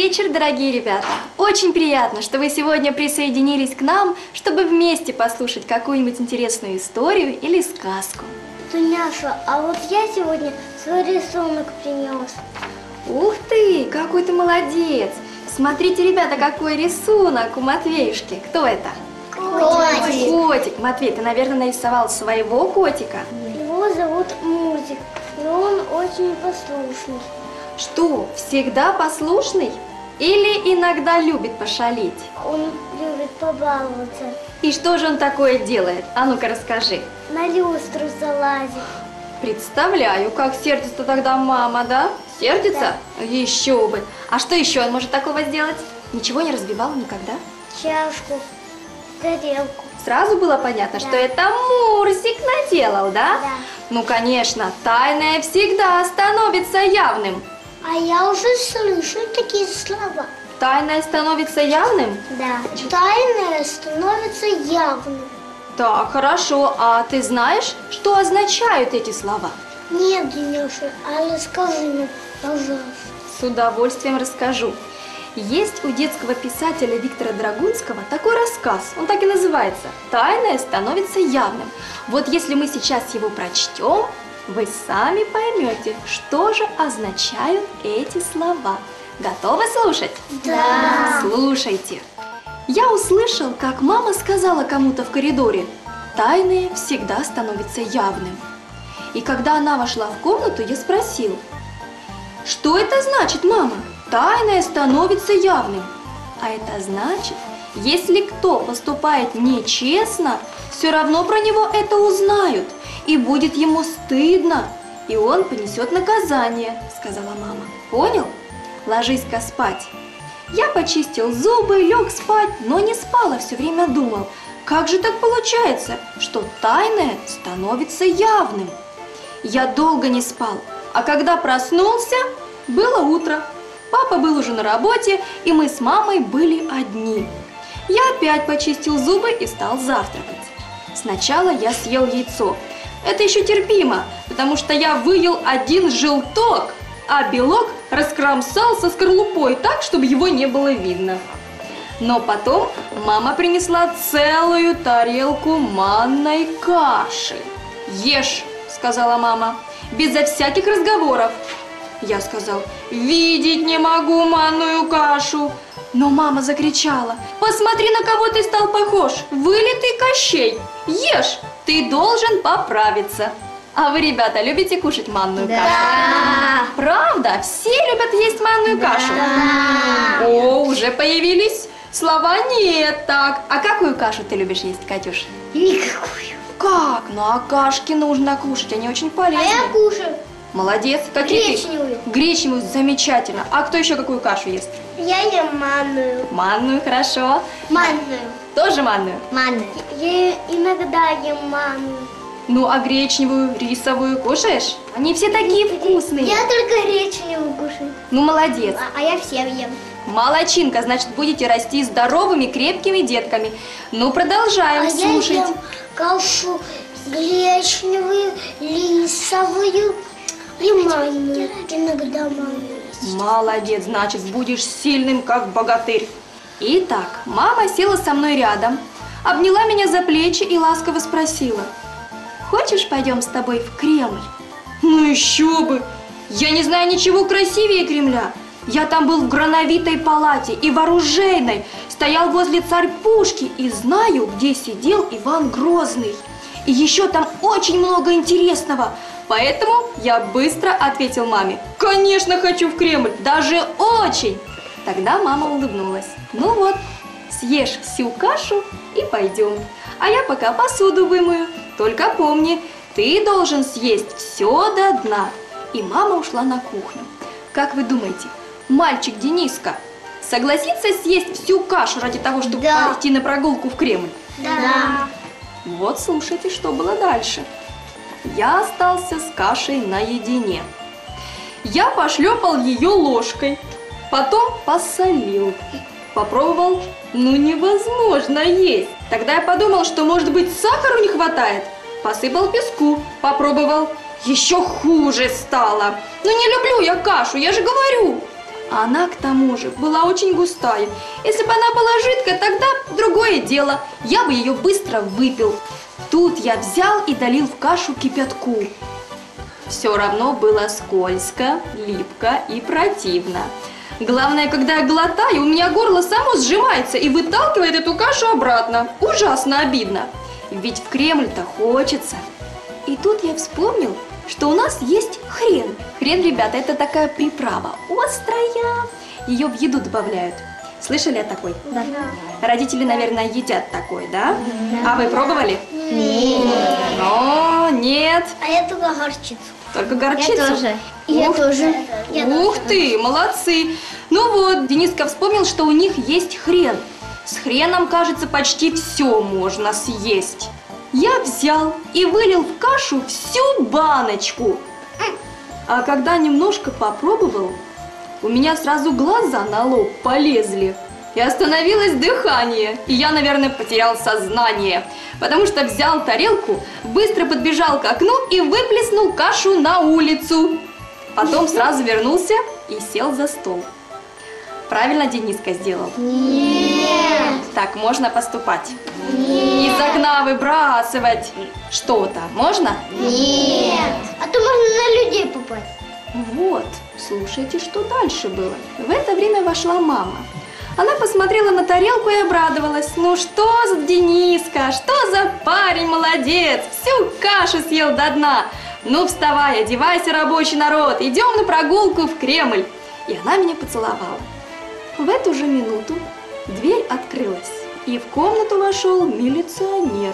вечер, дорогие ребята! Очень приятно, что вы сегодня присоединились к нам, чтобы вместе послушать какую-нибудь интересную историю или сказку. Дуняша, а вот я сегодня свой рисунок принес. Ух ты, какой ты молодец! Смотрите, ребята, какой рисунок у Матвеюшки. Кто это? Котик. Котик. Матвей, ты, наверное, нарисовал своего котика? Его зовут Мурзик, и он очень послушный. Что, всегда послушный? Или иногда любит пошалить? Он любит побаловаться. И что же он такое делает? А ну-ка расскажи. На люстру залазит. Представляю, как сердится тогда мама, да? Сердится? Да. Еще бы. А что еще он может такого сделать? Ничего не разбивал никогда? Чашку, тарелку. Сразу было понятно, Да. что это Мурзик наделал, да? Да. Ну, конечно, тайное всегда становится явным. А я уже слышу такие слова. Тайное становится явным? Да. Тайное становится явным. Так, хорошо. А ты знаешь, что означают эти слова? Нет, Дуняша, а расскажи мне, пожалуйста. С удовольствием расскажу. Есть у детского писателя Виктора Драгунского такой рассказ, он так и называется «Тайное становится явным». Вот если мы сейчас его прочтем, вы сами поймете, что же означают эти слова. Готовы слушать? Да. Слушайте. Я услышал, как мама сказала кому-то в коридоре: «Тайное всегда становится явным». И когда она вошла в комнату, я спросил: «Что это значит, мама? Тайное становится явным». А это значит, если кто поступает нечестно, все равно про него это узнают, и будет ему стыдно, и он понесет наказание, сказала мама. Понял? Ложись-ка спать. Я почистил зубы, лег спать, но не спал, а все время думал, как же так получается, что тайное становится явным. Я долго не спал, а когда проснулся, было утро. Папа был уже на работе, и мы с мамой были одни. Я опять почистил зубы и стал завтракать. Сначала я съел яйцо. Это еще терпимо, потому что я выел один желток, а белок раскромсал со скорлупой так, чтобы его не было видно. Но потом мама принесла целую тарелку манной каши. «Ешь», — сказала мама, — «безо всяких разговоров». Я сказал: «Видеть не могу манную кашу». Но мама закричала: «Посмотри, на кого ты стал похож, вылитый Кощей! Ешь, ты должен поправиться». А вы, ребята, любите кушать манную кашу? Правда? Все любят есть манную кашу? О, уже появились слова «нет» так. А какую кашу ты любишь есть, Катюш? Никакую. Как? Ну а кашки нужно кушать, они очень полезны. А я кушаю. Молодец. Какие Гречневую. ты? Гречневую, замечательно. А кто еще какую кашу ест? Я ем манную. Манную, хорошо. Манную. Тоже манную? Манную. Я иногда ем манную. Ну, а гречневую, рисовую кушаешь? Они все такие вкусные. Я только гречневую кушаю. Ну, молодец. А я все ем. Молодчинка, значит, будете расти здоровыми, крепкими детками. Ну, продолжаем слушать. Я ем кашу гречневую, рисовую и манную. Иногда манную. Молодец, значит, будешь сильным, как богатырь. Итак, мама села со мной рядом, обняла меня за плечи и ласково спросила: «Хочешь, пойдем с тобой в Кремль?» Ну еще бы! Я не знаю ничего красивее Кремля. Я там был в Грановитой палате и в Оружейной, стоял возле царь-пушки и знаю, где сидел Иван Грозный. И еще там очень много интересного. Поэтому я быстро ответил маме: «Конечно, хочу в Кремль, даже очень!» Тогда мама улыбнулась. «Ну вот, съешь всю кашу и пойдем. А я пока посуду вымою. Только помни, ты должен съесть все до дна». И мама ушла на кухню. Как вы думаете, мальчик Дениска согласится съесть всю кашу ради того, чтобы пойти на прогулку в Кремль? Да. Вот слушайте, что было дальше. Я остался с кашей наедине. Я пошлепал ее ложкой, потом посолил. Попробовал, ну невозможно есть. Тогда я подумал, что, может быть, сахару не хватает. Посыпал песку, попробовал. Еще хуже стало. Ну не люблю я кашу, я же говорю. Она, к тому же, была очень густая. Если бы она была жидкая, тогда другое дело. Я бы ее быстро выпил. Тут я взял и долил в кашу кипятку. Все равно было скользко, липко и противно. Главное, когда я глотаю, у меня горло само сжимается и выталкивает эту кашу обратно. Ужасно обидно. Ведь в Кремль-то хочется. И тут я вспомнил, что у нас есть хрен. Хрен, ребята, это такая приправа, острая. Ее в еду добавляют. Слышали о такой? Да. Родители, наверное, едят такой, да? Да. А вы пробовали? Нет. Но нет. А я только горчицу. Только горчицу? Я тоже. Я тоже. Ух ты, молодцы. Ну вот, Дениска вспомнил, что у них есть хрен. С хреном, кажется, почти все можно съесть. Я взял и вылил в кашу всю баночку. А когда немножко попробовал, у меня сразу глаза на лоб полезли. И остановилось дыхание. И я, наверное, потерял сознание. Потому что взял тарелку, быстро подбежал к окну и выплеснул кашу на улицу. Потом сразу вернулся и сел за стол. Правильно Дениска сделал? Нет. Так можно поступать? Нет. Из окна выбрасывать что-то можно? Нет. А то можно на людей попасть. Вот, слушайте, что дальше было. В это время вошла мама. Она посмотрела на тарелку и обрадовалась. Ну что за Дениска, что за парень молодец, всю кашу съел до дна. Ну вставай, одевайся, рабочий народ, идем на прогулку в Кремль. И она меня поцеловала. В эту же минуту дверь открылась, и в комнату вошел милиционер.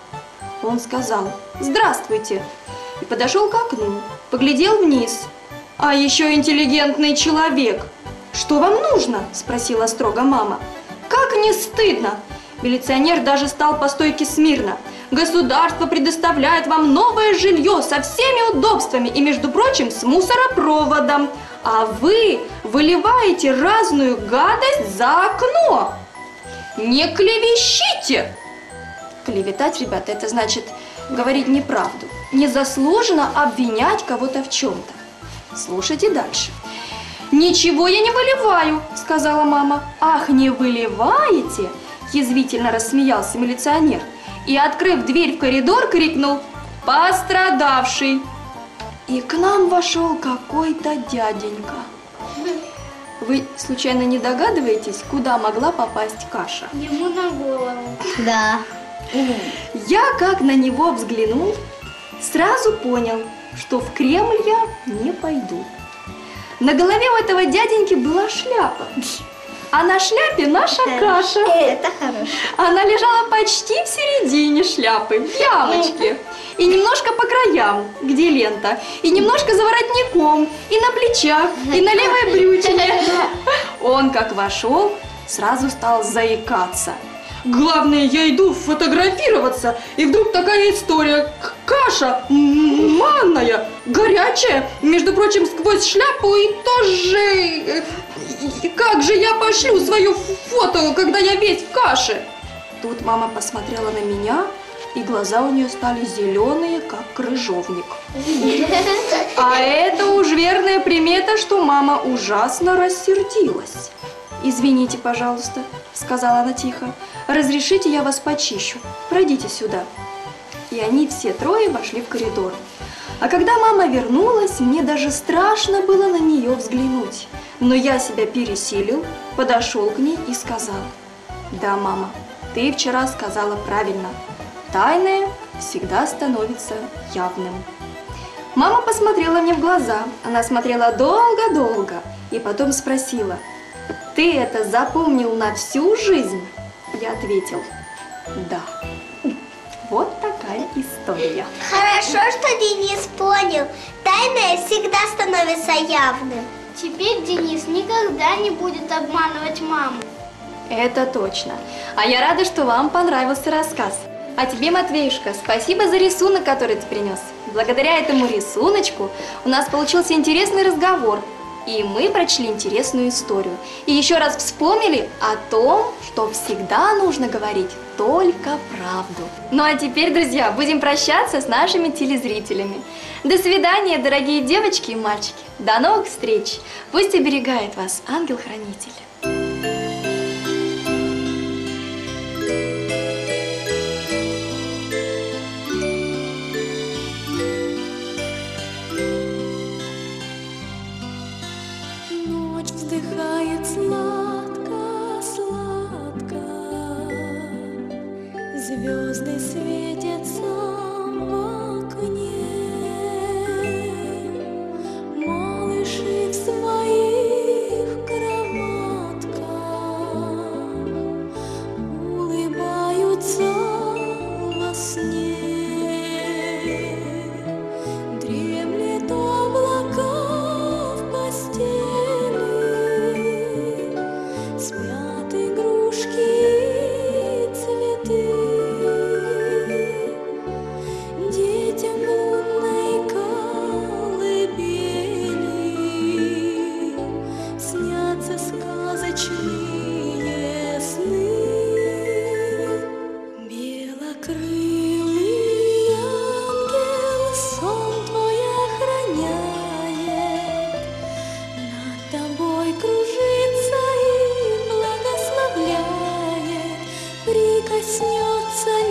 Он сказал: «Здравствуйте», и подошел к окну, поглядел вниз. А еще интеллигентный человек. «Что вам нужно?» – спросила строго мама. «Как не стыдно!» Милиционер даже стал по стойке смирно. «Государство предоставляет вам новое жилье со всеми удобствами и, между прочим, с мусоропроводом. А вы выливаете разную гадость за окно. Не клевещите!» Клеветать, ребята, это значит говорить неправду. Незаслуженно обвинять кого-то в чем-то. Слушайте дальше. «Ничего я не выливаю», – сказала мама. «Ах, не выливаете?» – язвительно рассмеялся милиционер. И, открыв дверь в коридор, крикнул: «Пострадавший!» И к нам вошел какой-то дяденька. Вы случайно не догадываетесь, куда могла попасть каша? Ему на голову. Да. Я, как на него взглянул, сразу понял, что в Кремль я не пойду. На голове у этого дяденьки была шляпа, а на шляпе наша каша. Это хорошо. Она лежала почти в середине шляпы, в ямочке, и немножко по краям, где лента, и немножко за воротником, и на плечах, и на левой брючине. Он, как вошел, сразу стал заикаться. «Главное, я иду фотографироваться, и вдруг такая история. Каша манная, горячая, между прочим, сквозь шляпу, и тоже... Как же я пошлю свое фото, когда я весь в каше?» Тут мама посмотрела на меня, и глаза у нее стали зеленые, как крыжовник. А это уж верная примета, что мама ужасно рассердилась. «Извините, пожалуйста», — сказала она тихо, — «разрешите, я вас почищу. Пройдите сюда». И они все трое вошли в коридор. А когда мама вернулась, мне даже страшно было на нее взглянуть. Но я себя пересилил, подошел к ней и сказал: «Да, мама, ты вчера сказала правильно. Тайное всегда становится явным». Мама посмотрела мне в глаза. Она смотрела долго-долго и потом спросила: «Ты это запомнил на всю жизнь?» Я ответил: «Да». Вот такая история. Хорошо, что Денис понял. Тайное всегда становится явным. Теперь Денис никогда не будет обманывать маму. Это точно. А я рада, что вам понравился рассказ. А тебе, Матвеюшка, спасибо за рисунок, который ты принес. Благодаря этому рисуночку у нас получился интересный разговор. И мы прочли интересную историю. И еще раз вспомнили о том, что всегда нужно говорить только правду. Ну а теперь, друзья, будем прощаться с нашими телезрителями. До свидания, дорогие девочки и мальчики. До новых встреч. Пусть оберегает вас ангел-хранитель. Ночь вздыхает сладко-сладко, звезды светятся в окне, малыши в своих кроватках улыбаются во сне. Дремлет облака в постели, спят игрушки и цветы. Детям лунной колыбели снятся сказочные сны. Белокрылый ангел сон твой охраняет, над тобой кружится и благословляет, прикоснется